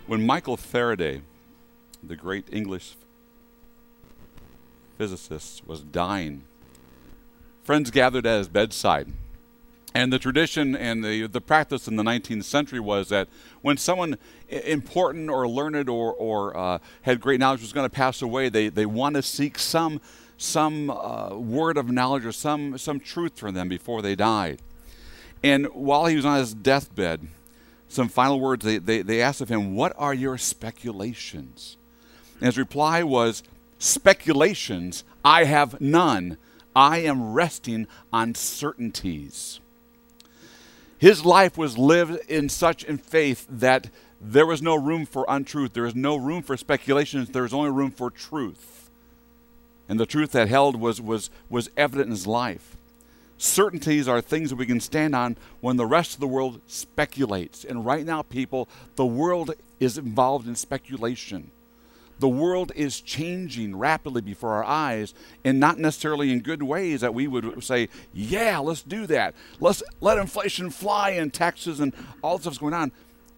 When Michael Faraday, the great English physicist, was dying, friends gathered at his bedside. And the tradition and the practice in the 19th century was that when someone important or learned or had great knowledge was going to pass away, they want to seek some word of knowledge or some truth from them before they died. And while he was on his deathbed, some final words, they asked of him, "What are your speculations?" And his reply was, "Speculations, I have none. I am resting on certainties." His life was lived in faith that there was no room for untruth. There was no room for speculations. There was only room for truth. And the truth that held was evident in his life. Certainties are things that we can stand on when the rest of the world speculates. And right now, people, the world is involved in speculation. The world is changing rapidly before our eyes, and not necessarily in good ways that we would say, yeah, let's do that. Let's let inflation fly and taxes and all this stuff's going on.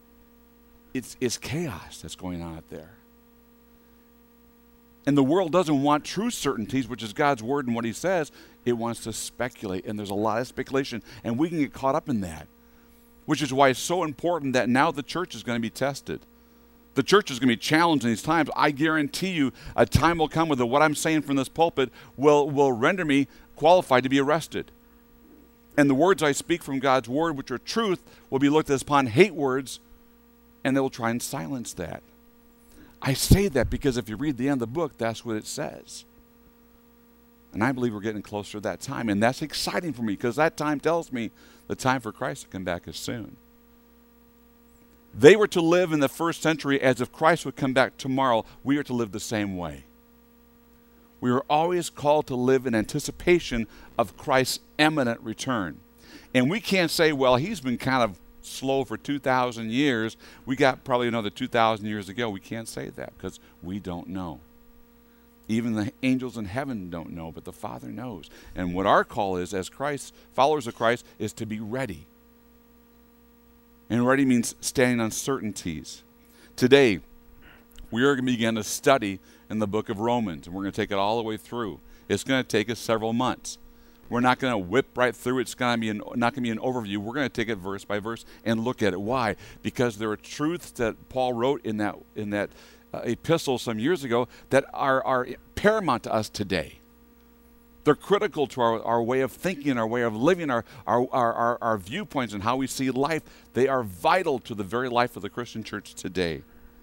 It's chaos that's going on out there. And the world doesn't want true certainties, which is God's word and what he says. It wants to speculate, and there's a lot of speculation, and we can get caught up in that, which is why it's so important that now the church is going to be tested. The church is going to be challenged in these times. I guarantee you a time will come when what I'm saying from this pulpit will render me qualified to be arrested. And the words I speak from God's word, which are truth, will be looked upon hate words, and they will try and silence that. I say that because if you read the end of the book, that's what it says. And I believe we're getting closer to that time. And that's exciting for me because that time tells me the time for Christ to come back is soon. They were to live in the first century as if Christ would come back tomorrow. We are to live the same way. We are always called to live in anticipation of Christ's imminent return. And we can't say, well, he's been kind of slow for 2,000 years. We got probably another 2,000 years to go. We can't say that because we don't know. Even the angels in heaven don't know, but the Father knows. And what our call is as Christ, followers of Christ, is to be ready. And ready means standing on certainties. Today, we are going to begin a study in the book of Romans, and we're going to take it all the way through. It's going to take us several months. We're not going to whip right through it. It's going to be not going to be an overview. We're going to take it verse by verse and look at it. Why? Because there are truths that Paul wrote in that epistle some years ago that are paramount to us today. They're critical to our way of thinking, our way of living, our viewpoints and how we see life. They are vital to the very life of the Christian church today.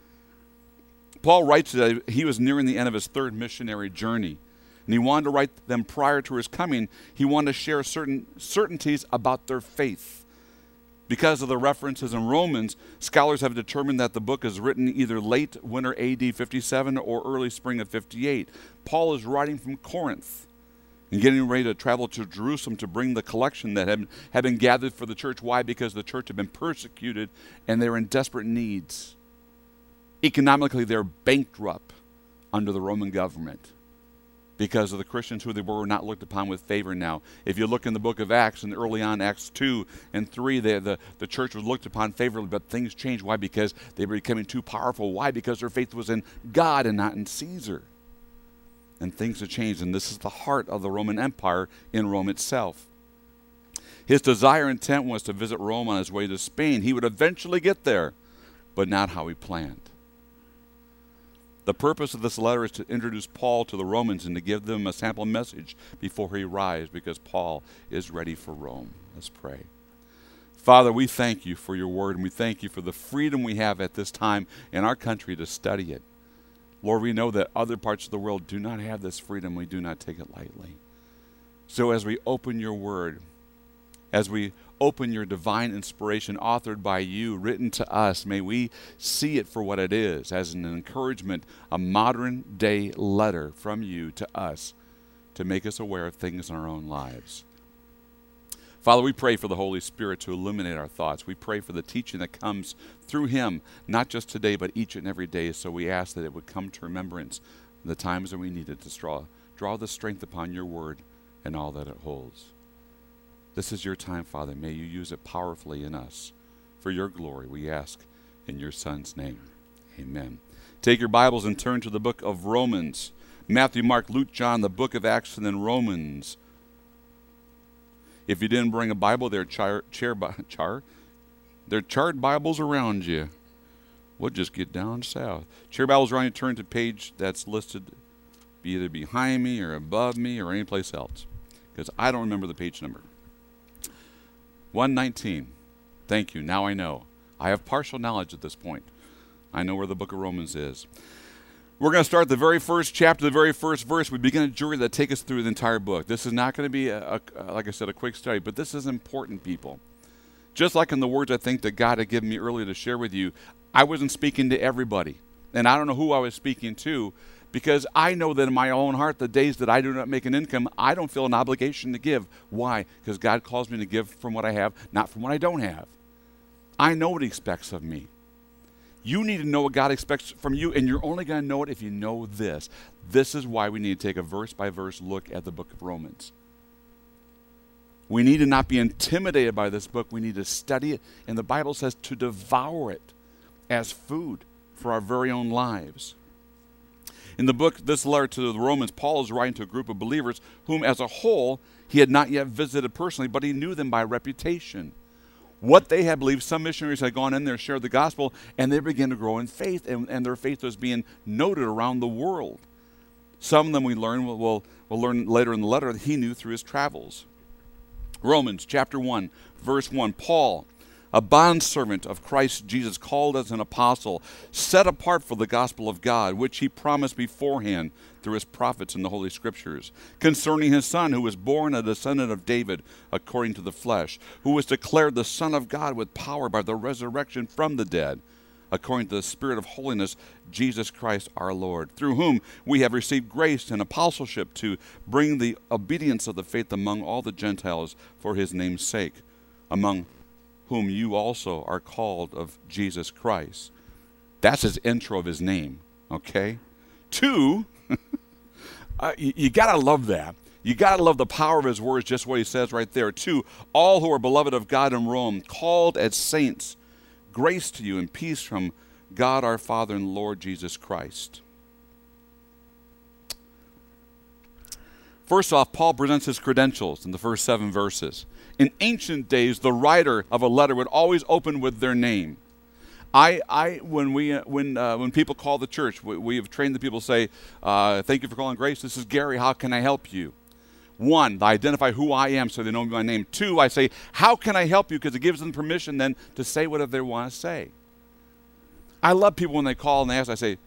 Paul writes that he was nearing the end of his third missionary journey, and he wanted to write them prior to his coming. He wanted to share certain certainties about their faith. Because of the references in Romans, scholars have determined that the book is written either late winter AD 57 or early spring of 58. Paul is writing from Corinth and getting ready to travel to Jerusalem to bring the collection that had been gathered for the church. Why? Because the church had been persecuted and they were in desperate needs. Economically, they're bankrupt under the Roman government because of the Christians who they were not looked upon with favor now. If you look in the book of Acts, and early on, Acts 2 and 3, the church was looked upon favorably, but things changed. Why? Because they were becoming too powerful. Why? Because their faith was in God and not in Caesar. And things have changed, and this is the heart of the Roman Empire in Rome itself. His desire and intent was to visit Rome on his way to Spain. He would eventually get there, but not how he planned. The purpose of this letter is to introduce Paul to the Romans and to give them a sample message before he arrives, because Paul is ready for Rome. Let's pray. Father, we thank you for your word, and we thank you for the freedom we have at this time in our country to study it. Lord, we know that other parts of the world do not have this freedom. We do not take it lightly. So as we open your word, as we open your divine inspiration authored by you, written to us, may we see it for what it is, as an encouragement, a modern day letter from you to us to make us aware of things in our own lives. Father, we pray for the Holy Spirit to illuminate our thoughts. We pray for the teaching that comes through him, not just today, but each and every day. So we ask that it would come to remembrance in the times that we need it to draw the strength upon your word and all that it holds. This is your time, Father. May you use it powerfully in us. For your glory, we ask in your Son's name. Amen. Take your Bibles and turn to the book of Romans. Matthew, Mark, Luke, John, the book of Acts, and then Romans. If you didn't bring a Bible, there are charred Bibles around you. We'll just get down south. Chair Bibles around you, turn to page that's listed either behind me or above me or anyplace else, because I don't remember the page number. 119. Thank you. Now I know. I have partial knowledge at this point. I know where the book of Romans is. We're going to start the very first chapter, the very first verse. We begin a journey that takes us through the entire book. This is not going to be, like I said, a quick study, but this is important, people. Just like in the words I think that God had given me earlier to share with you, I wasn't speaking to everybody. And I don't know who I was speaking to, because I know that in my own heart, the days that I do not make an income, I don't feel an obligation to give. Why? Because God calls me to give from what I have, not from what I don't have. I know what He expects of me. You need to know what God expects from you, and you're only going to know it if you know this. This is why we need to take a verse-by-verse look at the book of Romans. We need to not be intimidated by this book. We need to study it, and the Bible says to devour it as food for our very own lives. In the book, this letter to the Romans, Paul is writing to a group of believers whom, as a whole, he had not yet visited personally, but he knew them by reputation. What they had believed, some missionaries had gone in there, shared the gospel, and they began to grow in faith, and their faith was being noted around the world. Some of them we'll learn later in the letter that he knew through his travels. Romans chapter 1, verse 1, Paul, a bondservant of Christ Jesus, called as an apostle, set apart for the gospel of God, which he promised beforehand through his prophets in the Holy Scriptures, concerning his Son, who was born a descendant of David according to the flesh, who was declared the Son of God with power by the resurrection from the dead, according to the Spirit of holiness, Jesus Christ our Lord, through whom we have received grace and apostleship to bring the obedience of the faith among all the Gentiles for his name's sake, among whom you also are called of Jesus Christ. That's his intro of his name, okay? 2, you got to love that. You got to love the power of his words, just what he says right there. 2, all who are beloved of God in Rome, called as saints, grace to you and peace from God our Father and Lord Jesus Christ. First off, Paul presents his credentials in the first 7 verses. In ancient days, the writer of a letter would always open with their name. When people call the church, we have trained the people to say, thank you for calling Grace. This is Gary. How can I help you? 1, I identify who I am so they know my name. 2, I say, how can I help you? Because it gives them permission then to say whatever they want to say. I love people when they call and they ask, I say,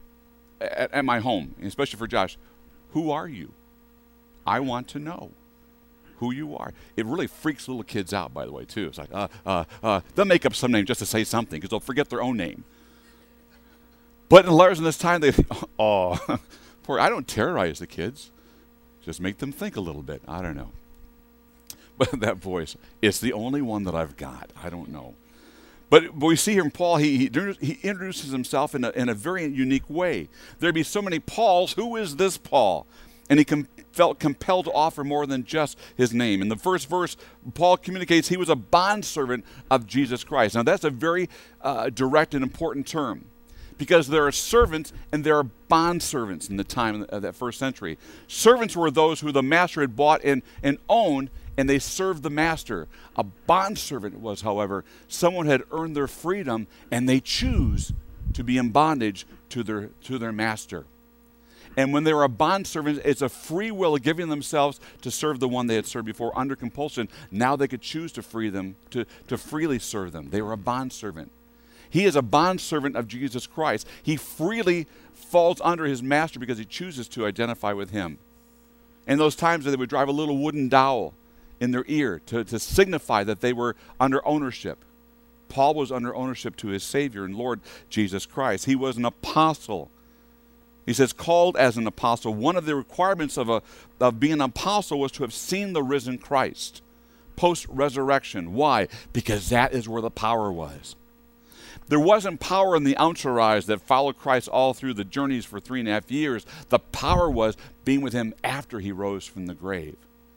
at my home, especially for Josh, who are you? I want to know who you are. It really freaks little kids out, by the way, too. It's like, they'll make up some name just to say something because they'll forget their own name. But in letters in this time, they think, oh, poor, I don't terrorize the kids. Just make them think a little bit. I don't know. But that voice, it's the only one that I've got. I don't know. But we see here in Paul, he introduces himself in a very unique way. There'd be so many Pauls. Who is this Paul? And he felt compelled to offer more than just his name. In the first verse, Paul communicates he was a bondservant of Jesus Christ. Now, that's a very direct and important term, because there are servants and there are bondservants in the time of that first century. Servants were those who the master had bought and owned, and they served the master. A bondservant was, however, someone who had earned their freedom, and they choose to be in bondage to their master. And when they were a bondservant, it's a free will of giving themselves to serve the one they had served before under compulsion. Now they could choose to free them, to freely serve them. They were a bondservant. He is a bondservant of Jesus Christ. He freely falls under his master because he chooses to identify with him. And those times that they would drive a little wooden dowel in their ear to signify that they were under ownership. Paul was under ownership to his Savior and Lord Jesus Christ. He was an apostle. He says, called as an apostle. One of the requirements of being an apostle was to have seen the risen Christ post-resurrection. Why? Because that is where the power was. There wasn't power in the entourage that followed Christ all through the journeys for 3.5 years. The power was being with him after he rose from the grave.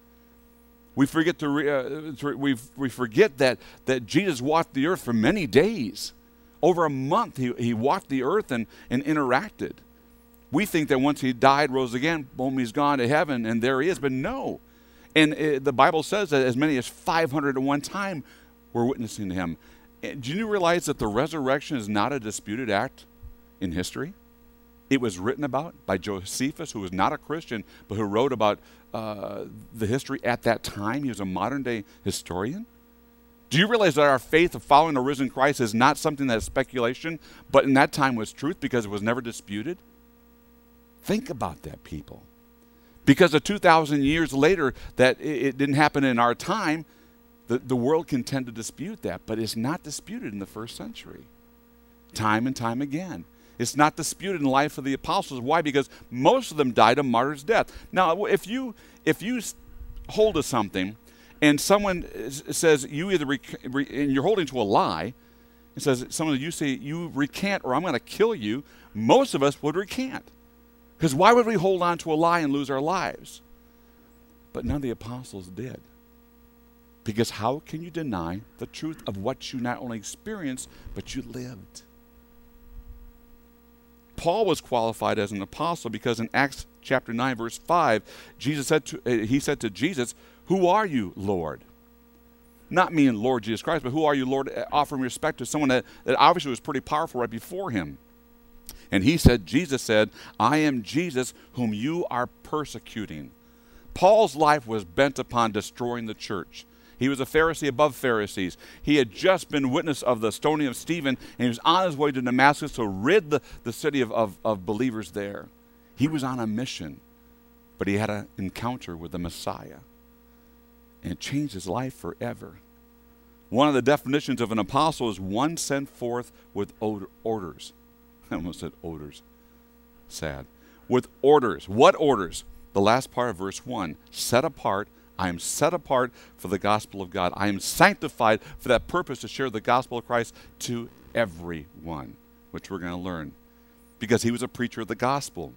We forget we forget that Jesus walked the earth for many days. Over a month, he walked the earth and interacted. We think that once he died, rose again, boom, he's gone to heaven, and there he is. But no. And the Bible says that as many as 500 at one time were witnessing to him. Do you realize that the resurrection is not a disputed act in history? It was written about by Josephus, who was not a Christian, but who wrote about the history at that time. He was a modern-day historian. Do you realize that our faith of following a risen Christ is not something that is speculation, but in that time was truth because it was never disputed? Think about that, people. Because of 2,000 years later that it didn't happen in our time, the world can tend to dispute that, but it's not disputed in the first century. Time and time again. It's not disputed in the life of the apostles. Why? Because most of them died a martyr's death. Now, if you hold to something and someone says you either and you're holding to a lie, it says you say you recant or I'm going to kill you, most of us would recant. Because why would we hold on to a lie and lose our lives? But none of the apostles did. Because how can you deny the truth of what you not only experienced, but you lived? Paul was qualified as an apostle because in Acts chapter 9, verse 5, he said to Jesus, "Who are you, Lord?" Not meaning Lord Jesus Christ, but who are you, Lord? Offering respect to someone that obviously was pretty powerful right before him. And Jesus said, "I am Jesus whom you are persecuting." Paul's life was bent upon destroying the church. He was a Pharisee above Pharisees. He had just been witness of the stoning of Stephen, and he was on his way to Damascus to rid the city of believers there. He was on a mission, but he had an encounter with the Messiah, and it changed his life forever. One of the definitions of an apostle is one sent forth with orders. I almost said odors. Sad. With orders. What orders? The last part of verse 1. Set apart. I am set apart for the gospel of God. I am sanctified for that purpose to share the gospel of Christ to everyone, which we're going to learn. Because he was a preacher of the gospel.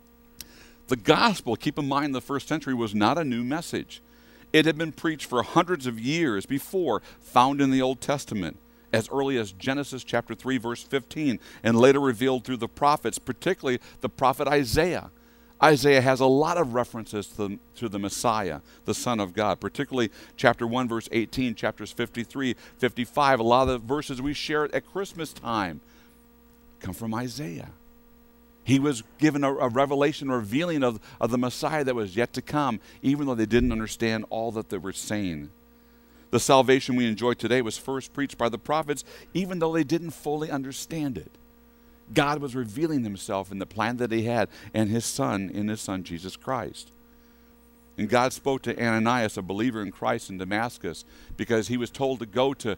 The gospel, keep in mind, the first century was not a new message. It had been preached for hundreds of years before, found in the Old Testament, as early as Genesis chapter 3, verse 15, and later revealed through the prophets, particularly the prophet Isaiah. Isaiah has a lot of references to the Messiah, the Son of God, particularly chapter 1, verse 18, chapters 53, 55. A lot of the verses we share at Christmas time come from Isaiah. He was given a revelation, a revealing of the Messiah that was yet to come, even though they didn't understand all that they were saying. The salvation we enjoy today was first preached by the prophets, even though they didn't fully understand it. God was revealing himself in the plan that he had and in his son, Jesus Christ. And God spoke to Ananias, a believer in Christ in Damascus, because he was told to go to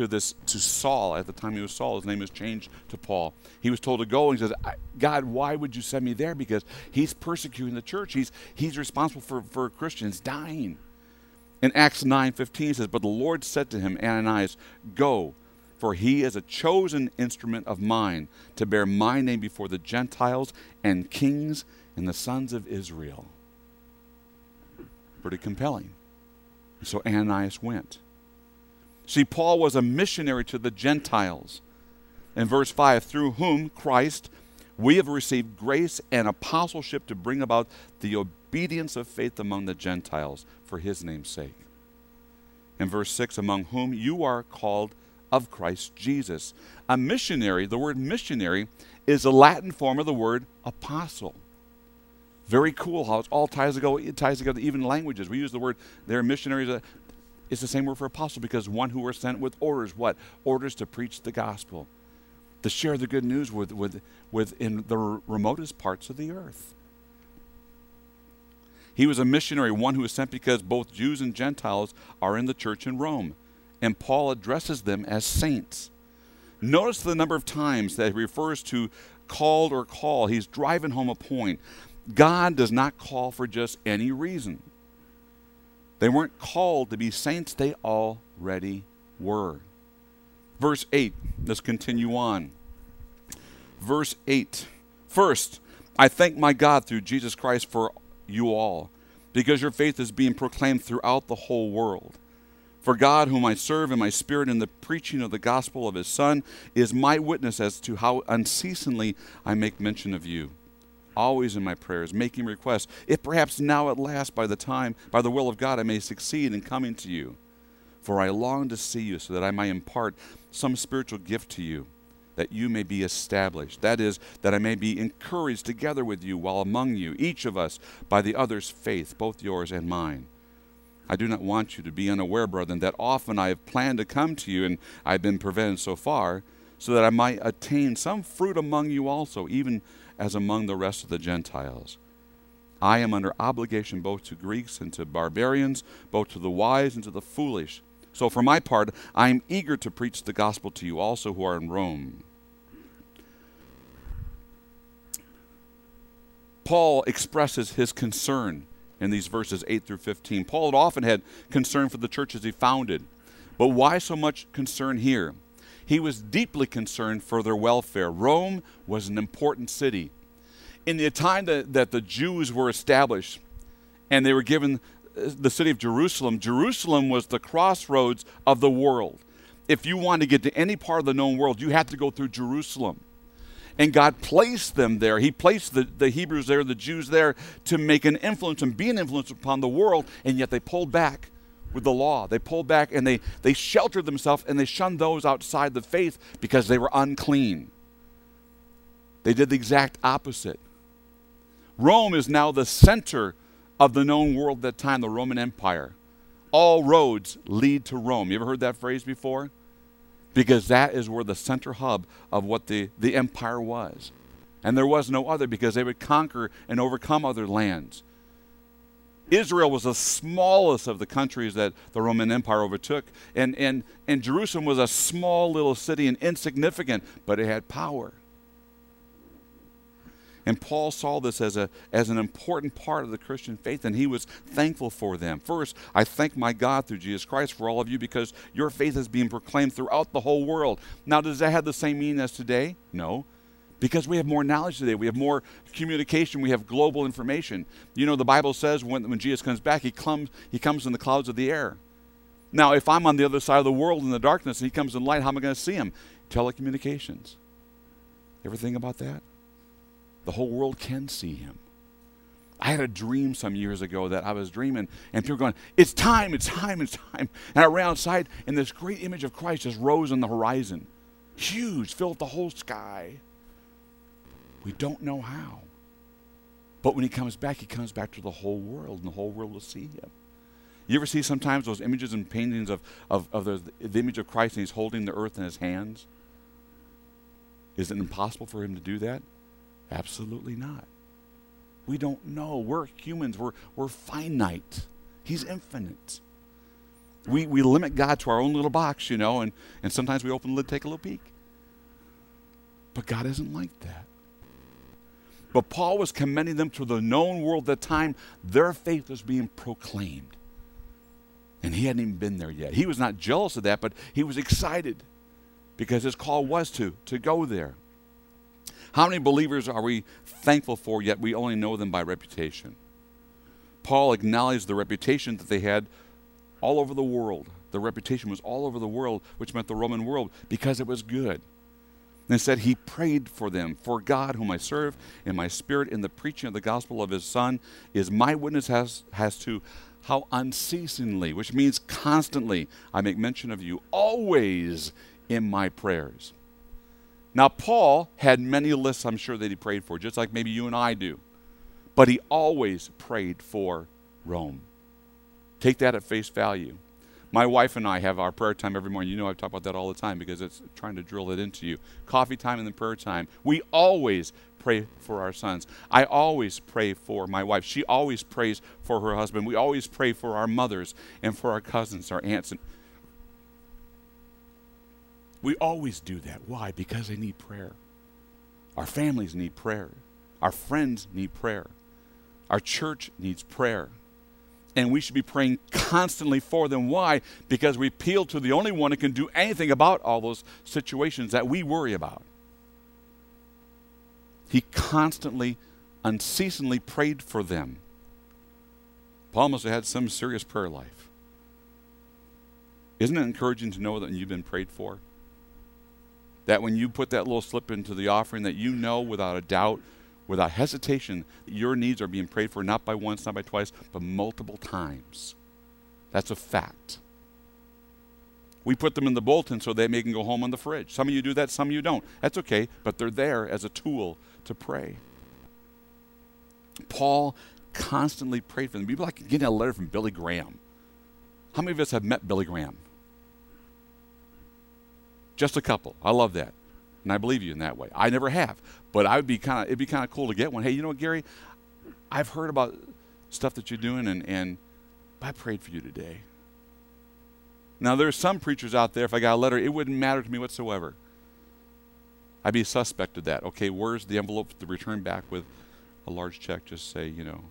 Saul. At the time he was Saul, his name was changed to Paul. He was told to go, and he says, "God, why would you send me there? Because he's persecuting the church. He's responsible for Christians dying." In Acts 9:15 it says, "But the Lord said to him, Ananias, go, for he is a chosen instrument of mine to bear my name before the Gentiles and kings and the sons of Israel." Pretty compelling. So Ananias went. See, Paul was a missionary to the Gentiles. In verse 5, through whom, Christ, we have received grace and apostleship to bring about the obedience of faith among the Gentiles for his name's sake. In verse 6, among whom you are called of Christ Jesus. A missionary, the word missionary, is a Latin form of the word apostle. Very cool how it all ties together, even in languages. We use the word, they're missionaries. It's the same word for apostle because one who were sent with orders. What? Orders to preach the gospel, to share the good news in the remotest parts of the earth. He was a missionary, one who was sent because both Jews and Gentiles are in the church in Rome. And Paul addresses them as saints. Notice the number of times that he refers to called or call. He's driving home a point. God does not call for just any reason. They weren't called to be saints. They already were. Verse 8. Let's continue on. Verse 8. First, I thank my God through Jesus Christ for you all, because your faith is being proclaimed throughout the whole world. For God, whom I serve in my spirit in the preaching of the gospel of his Son, is my witness as to how unceasingly I make mention of you, always in my prayers, making requests, if perhaps now at last by the will of God, I may succeed in coming to you. For I long to see you so that I may impart some spiritual gift to you, that you may be established. That is, that I may be encouraged together with you while among you, each of us by the other's faith, both yours and mine. I do not want you to be unaware, brethren, that often I have planned to come to you, and I have been prevented so far, so that I might attain some fruit among you also, even as among the rest of the Gentiles. I am under obligation both to Greeks and to barbarians, both to the wise and to the foolish. So for my part, I am eager to preach the gospel to you also who are in Rome. Paul expresses his concern in these verses 8 through 15. Paul had often had concern for the churches he founded. But why so much concern here? He was deeply concerned for their welfare. Rome was an important city. In the time that the Jews were established and they were given the city of Jerusalem, Jerusalem was the crossroads of the world. If you wanted to get to any part of the known world, you had to go through Jerusalem. And God placed them there. He placed the Hebrews there, the Jews there, to make an influence and be an influence upon the world, and yet they pulled back with the law. They pulled back and they sheltered themselves, and they shunned those outside the faith because they were unclean. They did the exact opposite. Rome is now the center of the known world at that time, the Roman Empire. All roads lead to Rome. You ever heard that phrase before? Because that is where the center hub of what the empire was. And there was no other, because they would conquer and overcome other lands. Israel was the smallest of the countries that the Roman Empire overtook. And Jerusalem was a small little city and insignificant, but it had power. And Paul saw this as an important part of the Christian faith, and he was thankful for them. First, I thank my God through Jesus Christ for all of you, because your faith is being proclaimed throughout the whole world. Now, does that have the same meaning as today? No. Because we have more knowledge today. We have more communication. We have global information. You know, the Bible says when Jesus comes back, he comes in the clouds of the air. Now, if I'm on the other side of the world in the darkness and he comes in light, how am I going to see him? Telecommunications. Ever think about that? The whole world can see him. I had a dream some years ago that I was dreaming, and people going, it's time, it's time, it's time. And I ran outside, and this great image of Christ just rose on the horizon. Huge, filled the whole sky. We don't know how. But when he comes back to the whole world, and the whole world will see him. You ever see sometimes those images and paintings of the image of Christ, and he's holding the earth in his hands? Is it impossible for him to do that? Absolutely not. We don't know. We're humans. We're finite. He's infinite. We limit God to our own little box, you know, and sometimes we open the lid, take a little peek. But God isn't like that. But Paul was commending them to the known world at the time. Their faith was being proclaimed. And he hadn't even been there yet. He was not jealous of that, but he was excited because his call was to go there. How many believers are we thankful for, yet we only know them by reputation? Paul acknowledged the reputation that they had all over the world. The reputation was all over the world, which meant the Roman world, because it was good. And said he prayed for them. For God, whom I serve in my spirit in the preaching of the gospel of his Son, is my witness as to how unceasingly, which means constantly, I make mention of you, always in my prayers. Now, Paul had many lists, I'm sure, that he prayed for, just like maybe you and I do. But he always prayed for Rome. Take that at face value. My wife and I have our prayer time every morning. You know I talk about that all the time because it's trying to drill it into you. Coffee time and then prayer time. We always pray for our sons. I always pray for my wife. She always prays for her husband. We always pray for our mothers and for our cousins, our aunts. We always do that. Why? Because they need prayer. Our families need prayer. Our friends need prayer. Our church needs prayer. And we should be praying constantly for them. Why? Because we appeal to the only one who can do anything about all those situations that we worry about. He constantly, unceasingly prayed for them. Paul must have had some serious prayer life. Isn't it encouraging to know that you've been prayed for? That when you put that little slip into the offering, that you know without a doubt, without hesitation, that your needs are being prayed for, not by once, not by twice, but multiple times. That's a fact. We put them in the bulletin so they can go home on the fridge. Some of you do that, some of you don't. That's okay, but they're there as a tool to pray. Paul constantly prayed for them. People like getting a letter from Billy Graham. How many of us have met Billy Graham? Just a couple. I love that. And I believe you in that way. I never have. But it'd be kind of cool to get one. Hey, you know what, Gary? I've heard about stuff that you're doing, and I prayed for you today. Now, there's some preachers out there, if I got a letter, it wouldn't matter to me whatsoever. I'd be suspect of that. Okay, where's the envelope to return back with a large check? Just say,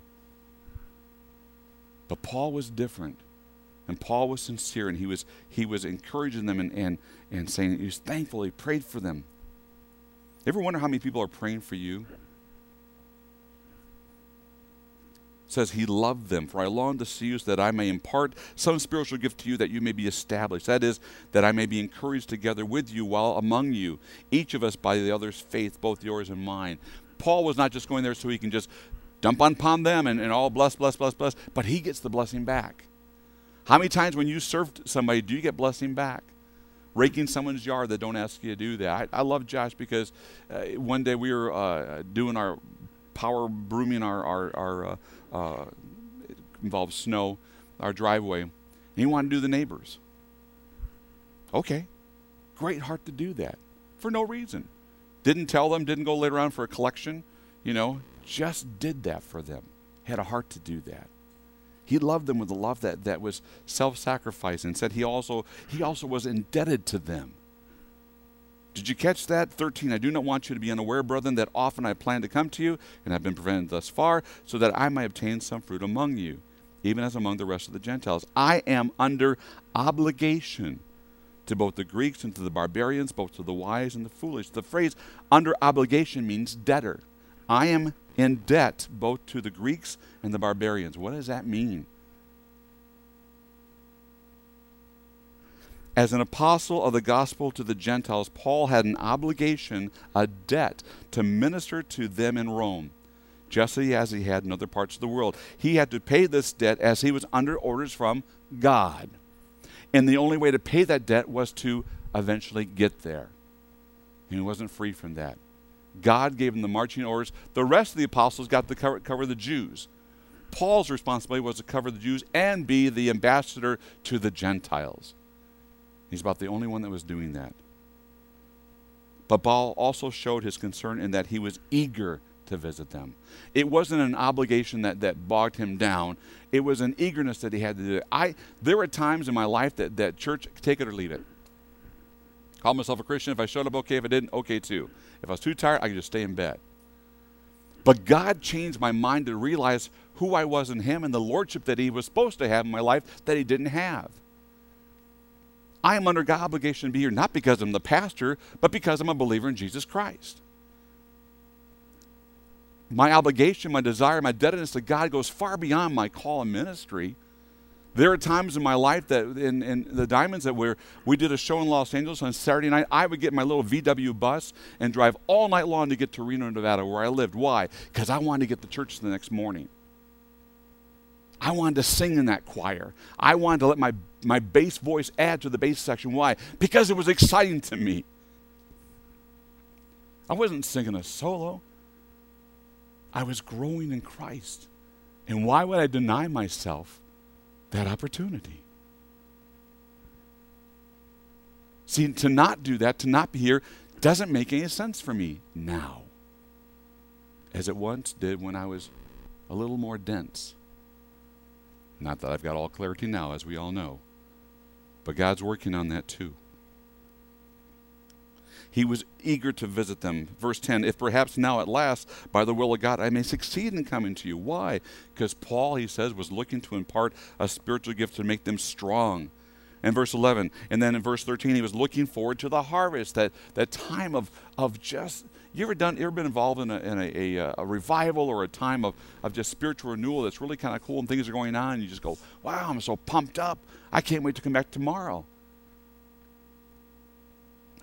But Paul was different. And Paul was sincere, and he was encouraging them and saying he was thankful, he prayed for them. Ever wonder how many people are praying for you? It says he loved them, for I long to see you so that I may impart some spiritual gift to you that you may be established. That is, that I may be encouraged together with you while among you, each of us by the other's faith, both yours and mine. Paul was not just going there so he can just dump upon them and all bless, but he gets the blessing back. How many times when you served somebody do you get blessing back? Raking someone's yard that don't ask you to do that. I love Josh because one day we were doing our power brooming our involved snow, our driveway, and he wanted to do the neighbors. Okay, great heart to do that for no reason. Didn't tell them, didn't go later on for a collection, just did that for them. Had a heart to do that. He loved them with a love that was self-sacrificing, and said he also was indebted to them. Did you catch that? 13, I do not want you to be unaware, brethren, that often I plan to come to you, and have been prevented thus far, so that I may obtain some fruit among you, even as among the rest of the Gentiles. I am under obligation to both the Greeks and to the barbarians, both to the wise and the foolish. The phrase under obligation means debtor. I am in debt both to the Greeks and the barbarians. What does that mean? As an apostle of the gospel to the Gentiles, Paul had an obligation, a debt, to minister to them in Rome, just as he had in other parts of the world. He had to pay this debt as he was under orders from God. And the only way to pay that debt was to eventually get there. And he wasn't free from that. God gave him the marching orders. The rest of the apostles got to cover the Jews. Paul's responsibility was to cover the Jews and be the ambassador to the Gentiles. He's about the only one that was doing that. But Paul also showed his concern in that he was eager to visit them. It wasn't an obligation that bogged him down. It was an eagerness that he had to do it. There were times in my life that church, take it or leave it. Call myself a Christian. If I showed up, okay. If I didn't, okay too. If I was too tired, I could just stay in bed. But God changed my mind to realize who I was in him and the lordship that he was supposed to have in my life that he didn't have. I am under God's obligation to be here, not because I'm the pastor, but because I'm a believer in Jesus Christ. My obligation, my desire, my indebtedness to God goes far beyond my call and ministry. There are times in my life that in the Diamonds that we did a show in Los Angeles on Saturday night. I would get my little VW bus and drive all night long to get to Reno, Nevada, where I lived. Why? Because I wanted to get to church the next morning. I wanted to sing in that choir. I wanted to let my bass voice add to the bass section. Why? Because it was exciting to me. I wasn't singing a solo. I was growing in Christ. And why would I deny myself that opportunity? See, to not do that, to not be here, doesn't make any sense for me now, as it once did when I was a little more dense. Not that I've got all clarity now, as we all know, but God's working on that too. He was eager to visit them. Verse 10, if perhaps now at last, by the will of God, I may succeed in coming to you. Why? Because Paul, he says, was looking to impart a spiritual gift to make them strong. And verse 11, and then in verse 13, he was looking forward to the harvest, that time of just, you ever been involved in a revival or a time of just spiritual renewal that's really kind of cool and things are going on and you just go, wow, I'm so pumped up. I can't wait to come back tomorrow.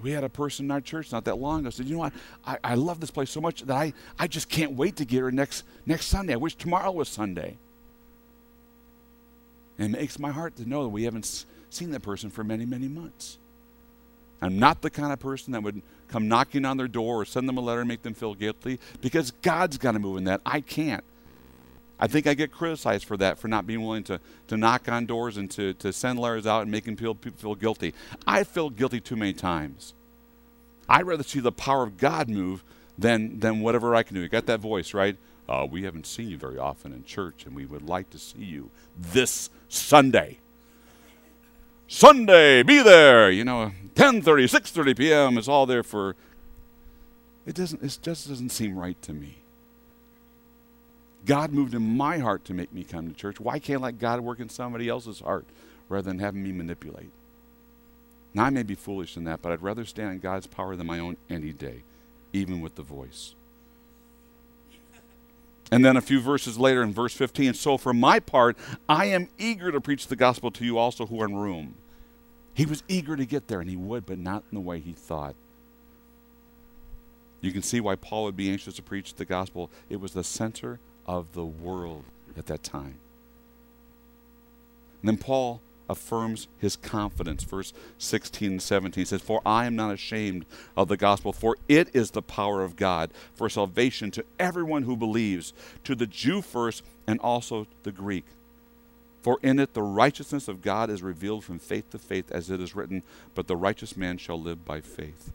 We had a person in our church not that long ago said, you know what, I love this place so much that I just can't wait to get here next Sunday. I wish tomorrow was Sunday. And it makes my heart to know that we haven't seen that person for many, many months. I'm not the kind of person that would come knocking on their door or send them a letter and make them feel guilty, because God's got to move in that. I can't. I think I get criticized for that, for not being willing to knock on doors and to send letters out and making people feel guilty. I feel guilty too many times. I'd rather see the power of God move than whatever I can do. You got that voice, right? We haven't seen you very often in church, and we would like to see you this Sunday. Sunday, be there. 10:30, 6:30 p.m. is all there for. It just doesn't seem right to me. God moved in my heart to make me come to church. Why can't I let God work in somebody else's heart rather than having me manipulate? Now, I may be foolish in that, but I'd rather stand in God's power than my own any day, even with the voice. And then a few verses later in verse 15, so for my part, I am eager to preach the gospel to you also who are in Rome. He was eager to get there, and he would, but not in the way he thought. You can see why Paul would be anxious to preach the gospel. It was the center of the world at that time. And then Paul affirms his confidence. Verse 16 and 17 says, for I am not ashamed of the gospel, for it is the power of God for salvation to everyone who believes, to the Jew first and also the Greek. For in it the righteousness of God is revealed from faith to faith, as it is written, but the righteous man shall live by faith.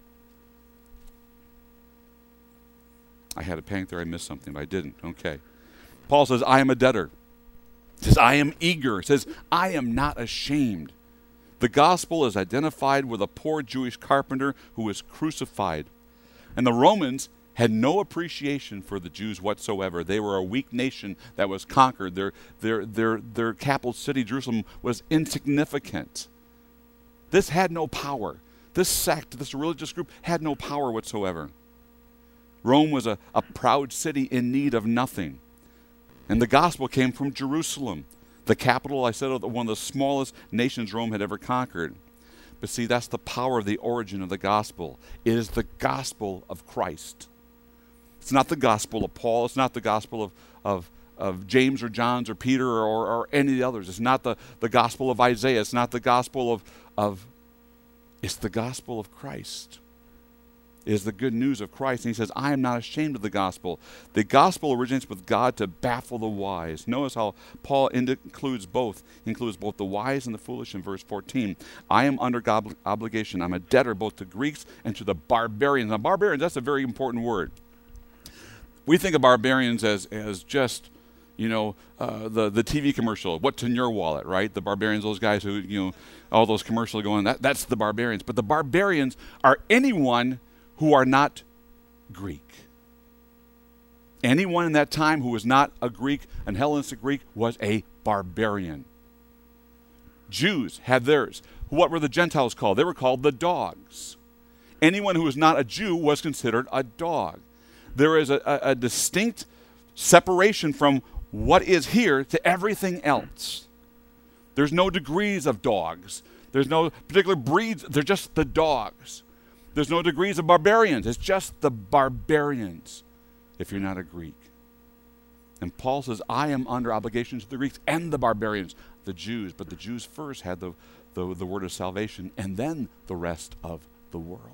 I had a panic there. I missed something, but I didn't. Okay. Paul says, I am a debtor. He says, I am eager. He says, I am not ashamed. The gospel is identified with a poor Jewish carpenter who was crucified. And the Romans had no appreciation for the Jews whatsoever. They were a weak nation that was conquered. Their capital city, Jerusalem, was insignificant. This had no power. This sect, this religious group, had no power whatsoever. Rome was a proud city in need of nothing. And the gospel came from Jerusalem, the capital, I said, of one of the smallest nations Rome had ever conquered. But see, that's the power of the origin of the gospel. It is the gospel of Christ. It's not the gospel of Paul. It's not the gospel of James or John or Peter or any of the others. It's not the gospel of Isaiah. It's not the gospel it's the gospel of Christ. It is the good news of Christ. And he says, I am not ashamed of the gospel. The gospel originates with God to baffle the wise. Notice how Paul includes both. He includes both the wise and the foolish in verse 14. I am under God obligation. I'm a debtor both to Greeks and to the barbarians. Now, barbarians, that's a very important word. We think of barbarians as just, the TV commercial, what's in your wallet, right? The barbarians, those guys who, all those commercials going, that's the barbarians. But the barbarians are anyone who are not Greek. Anyone in that time who was not a Greek, an Hellenistic Greek, was a barbarian. Jews had theirs. What were the Gentiles called? They were called the dogs. Anyone who was not a Jew was considered a dog. There is a distinct separation from what is here to everything else. There's no degrees of dogs. There's no particular breeds. They're just the dogs. There's no degrees of barbarians. It's just the barbarians if you're not a Greek. And Paul says, I am under obligation to the Greeks and the barbarians, the Jews. But the Jews first had the word of salvation, and then the rest of the world.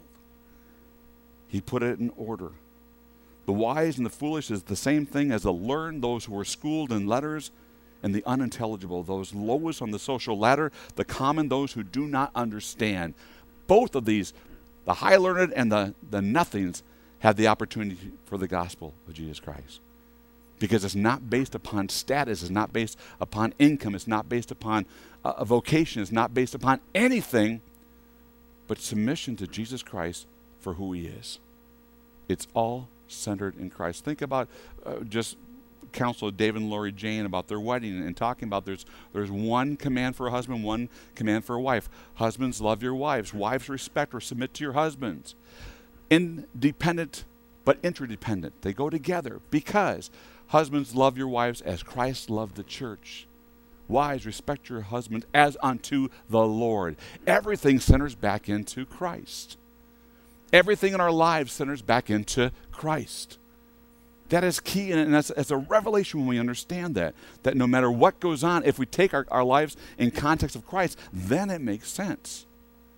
He put it in order. The wise and the foolish is the same thing as the learned, those who are schooled in letters, and the unintelligible, those lowest on the social ladder, the common, those who do not understand. Both of these, the high learned and the nothings, have the opportunity for the gospel of Jesus Christ. Because it's not based upon status, it's not based upon income, it's not based upon a vocation, it's not based upon anything but submission to Jesus Christ for who he is. It's all centered in Christ. Think about just counsel David and Lori Jane about their wedding and talking about there's one command for a husband, one command for a wife. Husbands, love your wives. Wives, respect or submit to your husbands. Independent but interdependent. They go together because husbands, love your wives as Christ loved the church. Wives, respect your husbands as unto the Lord. Everything centers back into Christ. Everything in our lives centers back into Christ. That is key, and that's a revelation when we understand that no matter what goes on, if we take our lives in context of Christ, then it makes sense.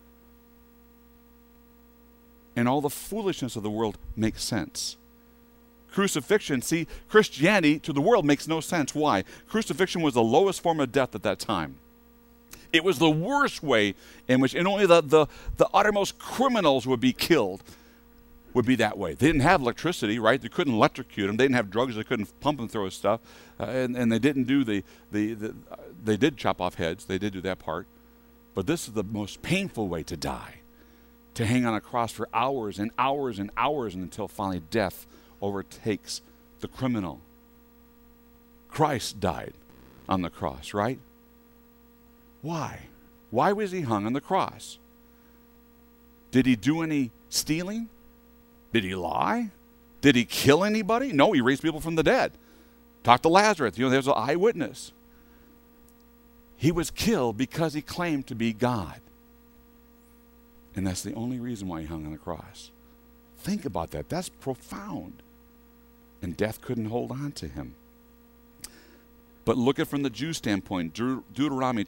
And all the foolishness of the world makes sense. Crucifixion, see, Christianity to the world makes no sense. Why? Crucifixion was the lowest form of death at that time. It was the worst way in which, and only the uttermost criminals would be killed, would be that way. They didn't have electricity, right? They couldn't electrocute them. They didn't have drugs. They couldn't pump and throw stuff. And they didn't do they did chop off heads. They did do that part. But this is the most painful way to die, to hang on a cross for hours and hours and hours until finally death overtakes the criminal. Christ died on the cross, right? Why? Why was he hung on the cross? Did he do any stealing? Did he lie? Did he kill anybody? No, he raised people from the dead. Talk to Lazarus. There's an eyewitness. He was killed because he claimed to be God. And that's the only reason why he hung on the cross. Think about that. That's profound. And death couldn't hold on to him. But look at it from the Jew standpoint. Deuteronomy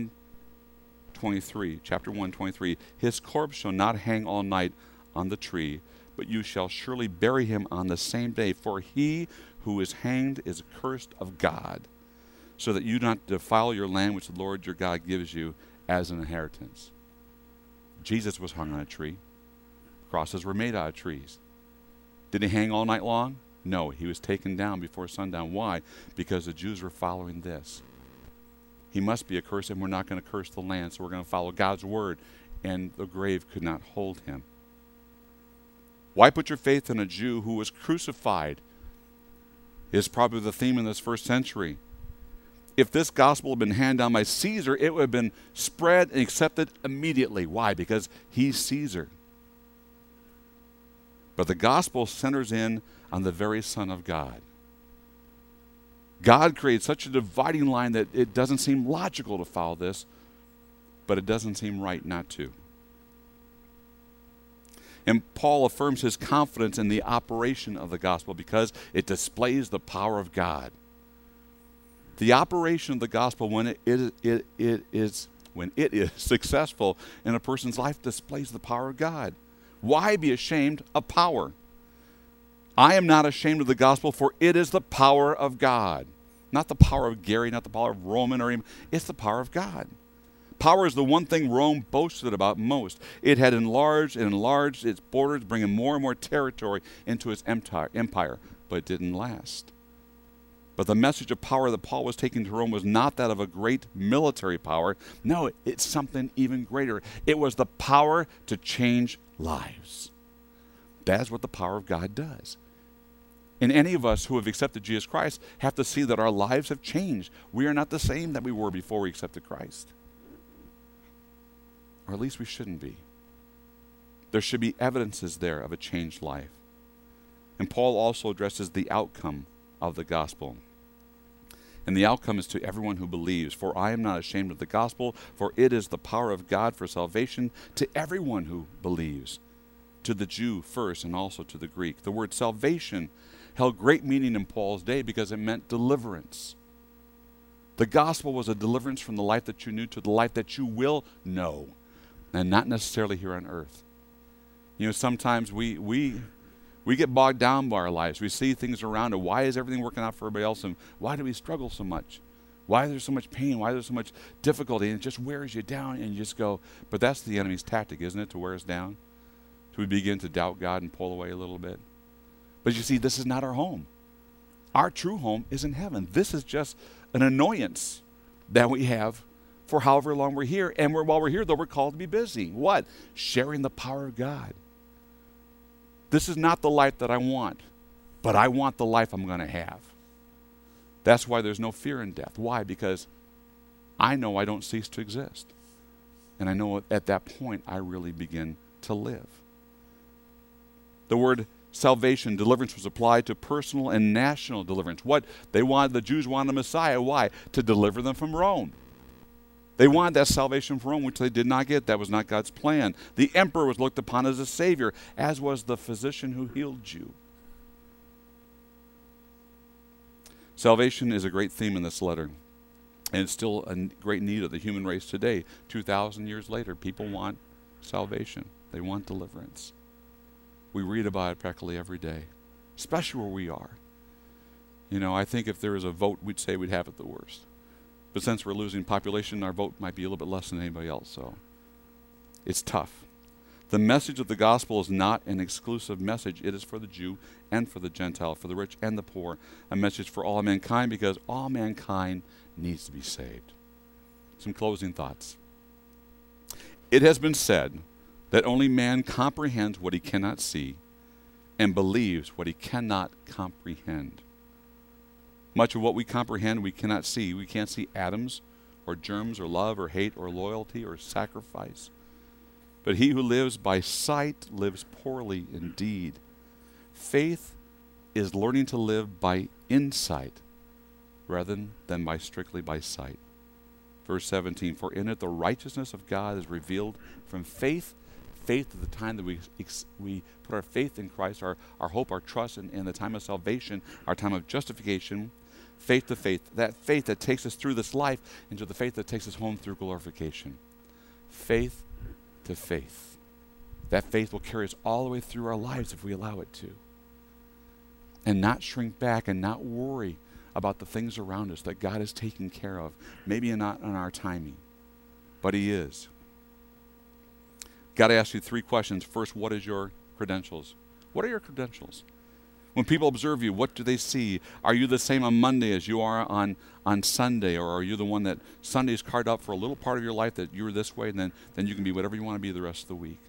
21:23, chapter 1:23. His corpse shall not hang all night on the tree, but you shall surely bury him on the same day. For he who is hanged is accursed of God, so that you do not defile your land which the Lord your God gives you as an inheritance. Jesus was hung on a tree. Crosses were made out of trees. Did he hang all night long? No, he was taken down before sundown. Why? Because the Jews were following this. He must be accursed, and we're not going to curse the land, so we're going to follow God's word, and the grave could not hold him. Why put your faith in a Jew who was crucified? Is probably the theme in this first century. If this gospel had been handed down by Caesar, it would have been spread and accepted immediately. Why? Because he's Caesar. But the gospel centers in on the very Son of God. God created such a dividing line that it doesn't seem logical to follow this, but it doesn't seem right not to. And Paul affirms his confidence in the operation of the gospel because it displays the power of God. The operation of the gospel, when it is successful in a person's life, displays the power of God. Why be ashamed of power? I am not ashamed of the gospel, for it is the power of God. Not the power of Gary, not the power of Roman, or even, it's the power of God. Power is the one thing Rome boasted about most. It had enlarged and enlarged its borders, bringing more and more territory into its empire, but it didn't last. But the message of power that Paul was taking to Rome was not that of a great military power. No, it's something even greater. It was the power to change lives. That's what the power of God does. And any of us who have accepted Jesus Christ have to see that our lives have changed. We are not the same that we were before we accepted Christ. Or at least we shouldn't be. There should be evidences there of a changed life. And Paul also addresses the outcome of the gospel. And the outcome is to everyone who believes. For I am not ashamed of the gospel, for it is the power of God for salvation to everyone who believes, to the Jew first and also to the Greek. The word salvation held great meaning in Paul's day because it meant deliverance. The gospel was a deliverance from the life that you knew to the life that you will know, and not necessarily here on earth. You know, sometimes we get bogged down by our lives. We see things around, and why is everything working out for everybody else, and why do we struggle so much? Why is there so much pain? Why is there so much difficulty? And it just wears you down, and you just go, but that's the enemy's tactic, isn't it, to wear us down? So we begin to doubt God and pull away a little bit. But you see, this is not our home. Our true home is in heaven. This is just an annoyance that we have for however long we're here. And while we're here, though, we're called to be busy. What? Sharing the power of God. This is not the life that I want, but I want the life I'm going to have. That's why there's no fear in death. Why? Because I know I don't cease to exist. And I know at that point I really begin to live. The word salvation, deliverance was applied to personal and national deliverance. The Jews wanted a Messiah. Why? To deliver them from Rome. They wanted that salvation from Rome, which they did not get. That was not God's plan. The emperor was looked upon as a savior, as was the physician who healed you. Salvation is a great theme in this letter, and it's still a great need of the human race today. 2,000 years later, people want salvation. They want deliverance. We read about it practically every day, especially where we are. I think if there was a vote, we'd say we'd have it the worst. But since we're losing population, our vote might be a little bit less than anybody else, so it's tough. The message of the gospel is not an exclusive message. It is for the Jew and for the Gentile, for the rich and the poor, a message for all mankind because all mankind needs to be saved. Some closing thoughts. It has been said that only man comprehends what he cannot see and believes what he cannot comprehend. Much of what we comprehend we cannot see. We can't see atoms or germs or love or hate or loyalty or sacrifice. But he who lives by sight lives poorly indeed. Faith is learning to live by insight rather than strictly by sight. Verse 17, for in it the righteousness of God is revealed from faith. Faith at the time that we put our faith in Christ, our hope, our trust in the time of salvation, our time of justification. Faith to faith, that faith that takes us through this life into the faith that takes us home through glorification. Faith to faith. That faith will carry us all the way through our lives if we allow it to. And not shrink back and not worry about the things around us that God is taking care of. Maybe not on our timing, but He is. Got to ask you 3 questions. First, what is your credentials? What are your credentials? When people observe you, what do they see? Are you the same on Monday as you are on Sunday? Or are you the one that Sunday is carved out for a little part of your life that you're this way and then you can be whatever you want to be the rest of the week?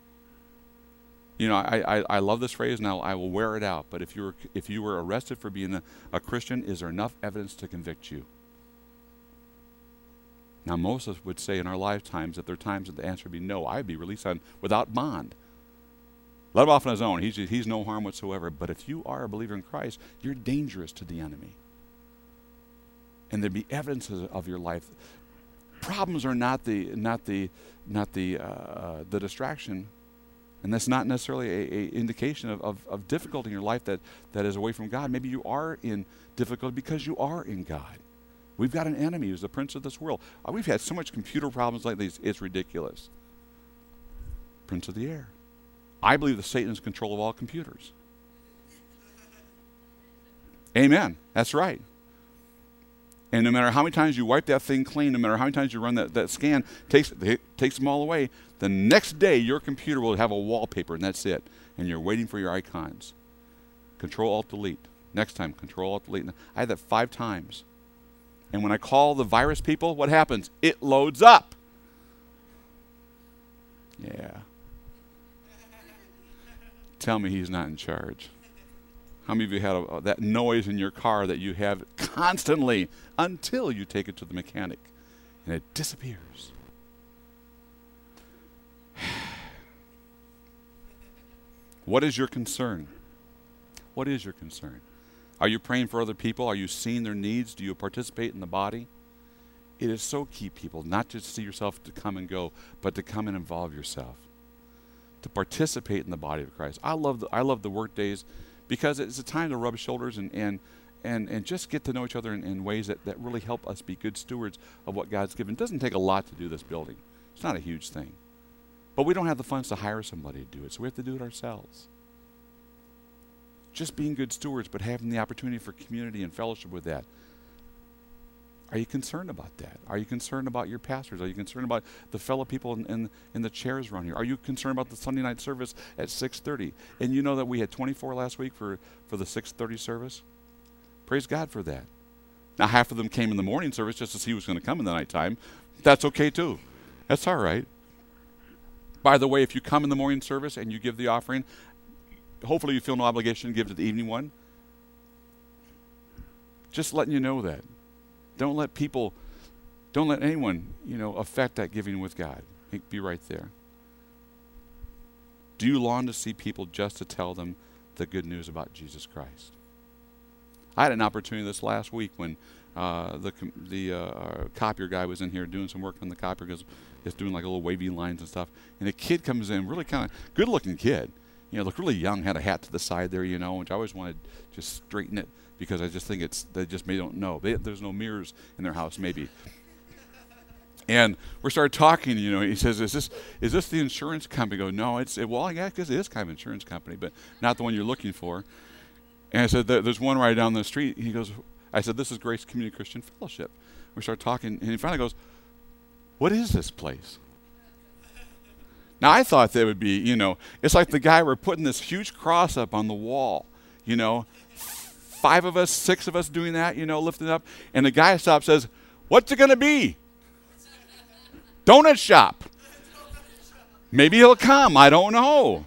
I love this phrase, and I will wear it out. But if you were arrested for being a Christian, is there enough evidence to convict you? Now, most of us would say in our lifetimes that there are times that the answer would be no. I'd be released without bond. Let him off on his own. He's no harm whatsoever. But if you are a believer in Christ, you're dangerous to the enemy. And there'd be evidences of your life. Problems are not the distraction, and that's not necessarily a indication of difficulty in your life that is away from God. Maybe you are in difficulty because you are in God. We've got an enemy who's the prince of this world. We've had so much computer problems like these, it's ridiculous. Prince of the air. I believe that Satan is in control of all computers. Amen. That's right. And no matter how many times you wipe that thing clean, no matter how many times you run that scan, takes them all away, the next day your computer will have a wallpaper and that's it. And you're waiting for your icons. Control-Alt-Delete. Next time, Control-Alt-Delete. I had that 5 times. And when I call the virus people, what happens? It loads up. Yeah. Tell me he's not in charge. How many of you had that noise in your car that you have constantly until you take it to the mechanic and it disappears? What is your concern? What is your concern? Are you praying for other people? Are you seeing their needs? Do you participate in the body? It is so key, people, not just to see yourself to come and go, but to come and involve yourself, to participate in the body of Christ. I love the work days because it's a time to rub shoulders and just get to know each other in ways that really help us be good stewards of what God's given. It doesn't take a lot to do this building. It's not a huge thing. But we don't have the funds to hire somebody to do it, so we have to do it ourselves. Just being good stewards, but having the opportunity for community and fellowship with that. Are you concerned about that? Are you concerned about your pastors? Are you concerned about the fellow people in the chairs around here? Are you concerned about the Sunday night service at 6:30? And you know that we had 24 last week for the 6:30 service? Praise God for that. Now, half of them came in the morning service just to see who was going to come in the nighttime. That's okay, too. That's all right. By the way, if you come in the morning service and you give the offering, hopefully you feel no obligation to give to the evening one. Just letting you know that. Don't let anyone, affect that giving with God. Be right there. Do you long to see people just to tell them the good news about Jesus Christ. I had an opportunity this last week when the copier guy was in here doing some work on the copier, because it's doing like little wavy lines and stuff. And a kid comes in, really kind of good-looking kid, looked really young, had a hat to the side there, which I always wanted to just straighten it, because I just think they just may don't know. There's no mirrors in their house, maybe. And we started talking, he says, is this the insurance company? I go, no, well, yeah, because it is kind of an insurance company, but not the one you're looking for. And I said, there's one right down the street. He goes, I said, this is Grace Community Christian Fellowship. We started talking, and he finally goes, what is this place? Now, I thought that would be, it's like the guy, we're putting this huge cross up on the wall, 5 of us, 6 of us doing that, lifting it up. And the guy stops and says, what's it going to be? Donut shop. Maybe he'll come. I don't know.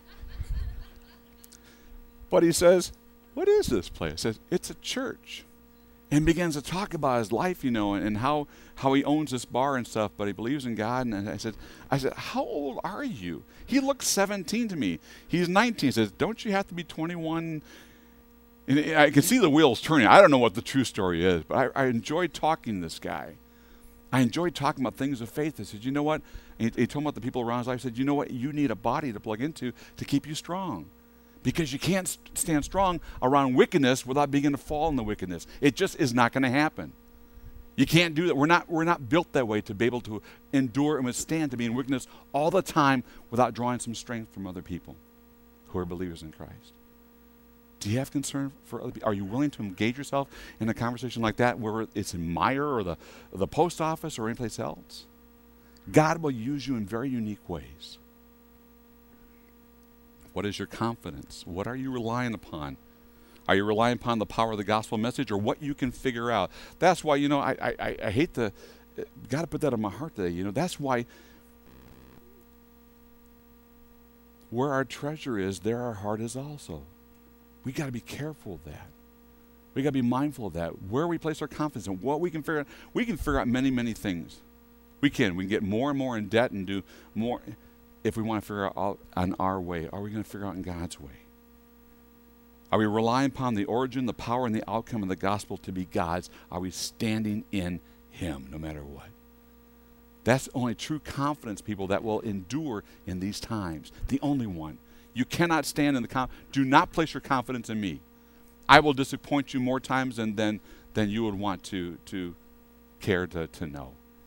But he says, what is this place? He says, it's a church. And begins to talk about his life, and how he owns this bar and stuff, but he believes in God. And I said, how old are you? He looks 17 to me. He's 19. He says, don't you have to be 21? And I can see the wheels turning. I don't know what the true story is, but I enjoyed talking to this guy. I enjoyed talking about things of faith. I said, you know what? And he told me about the people around his life. He said, you know what? You need a body to plug into to keep you strong. Because you can't stand strong around wickedness without beginning to fall in the wickedness. It just is not going to happen. You can't do that. We're not built that way to be able to endure and withstand to be in wickedness all the time without drawing some strength from other people who are believers in Christ. Do you have concern for other people? Are you willing to engage yourself in a conversation like that, where it's in Meijer or the post office or anyplace else? God will use you in very unique ways. What is your confidence? What are you relying upon? Are you relying upon the power of the gospel message, or what you can figure out? That's why, I hate to, got to put that in my heart today. That's why where our treasure is, there our heart is also. We got to be careful of that. We got to be mindful of that. Where we place our confidence in, what we can figure out. We can figure out many, many things. We can get more and more in debt and do more. If we want to figure out on our way, are we going to figure out in God's way? Are we relying upon the origin, the power, and the outcome of the gospel to be God's? Are we standing in Him no matter what? That's only true confidence, people, that will endure in these times. The only one. You cannot stand in the do not place your confidence in me. I will disappoint you more times than you would want to care to know.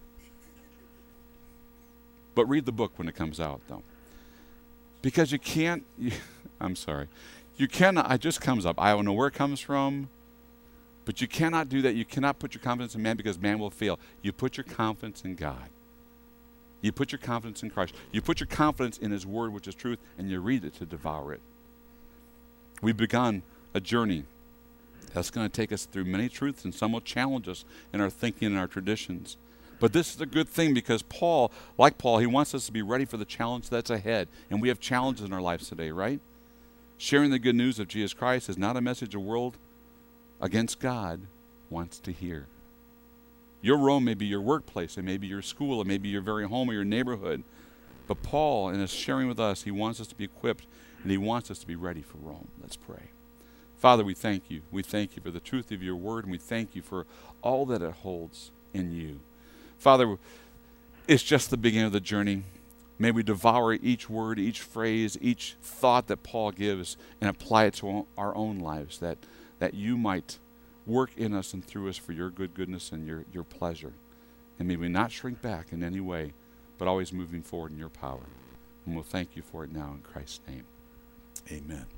But read the book when it comes out, though. Because you can't, I'm sorry. You cannot, it just comes up. I don't know where it comes from, but you cannot do that. You cannot put your confidence in man, because man will fail. You put your confidence in God. You put your confidence in Christ. You put your confidence in His Word, which is truth, and you read it to devour it. We've begun a journey that's going to take us through many truths, and some will challenge us in our thinking and our traditions. But this is a good thing, because Paul, he wants us to be ready for the challenge that's ahead. And we have challenges in our lives today, right? Sharing the good news of Jesus Christ is not a message the world against God wants to hear. Your Rome may be your workplace, it may be your school, it may be your very home or your neighborhood. But Paul, in his sharing with us, he wants us to be equipped, and he wants us to be ready for Rome. Let's pray. Father, we thank you. We thank you for the truth of your word, and we thank you for all that it holds in you. Father, it's just the beginning of the journey. May we devour each word, each phrase, each thought that Paul gives, and apply it to our own lives, that you might work in us and through us for your goodness and your pleasure. And may we not shrink back in any way, but always moving forward in your power. And we'll thank you for it now in Christ's name. Amen.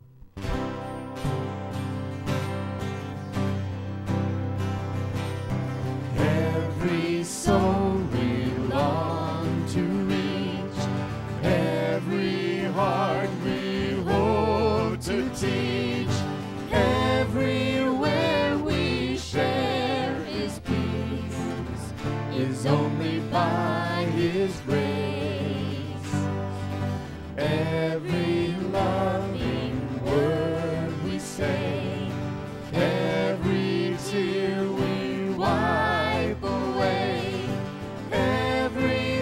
Every soul we long to reach, every heart we hope to teach, everywhere we share His peace, is only by His grace. Every loving word we say, every tear we wipe away, every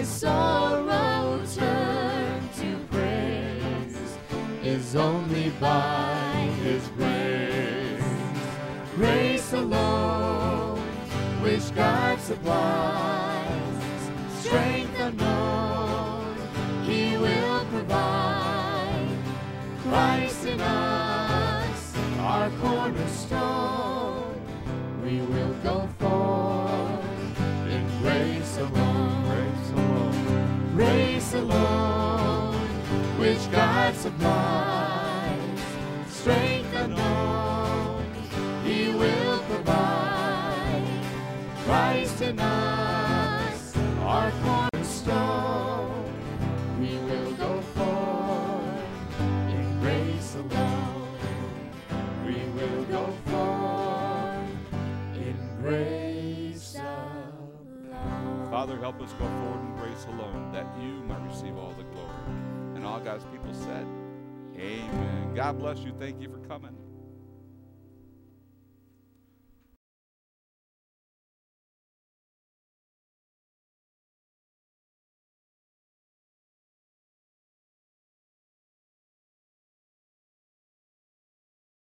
sorrow turn to praise, is only by His grace, grace alone, which God supplies, strength unknown, He will provide. Christ in us, our cornerstone, we will go forth in grace alone, grace alone, grace alone, which God supplies, strength unknown, He will provide. Christ in us, our cornerstone, we will go forth in grace alone. We will go forth in grace alone. Father, help us go forward in grace alone, that you might receive all the glory. And all God's people said, amen. God bless you. Thank you for coming.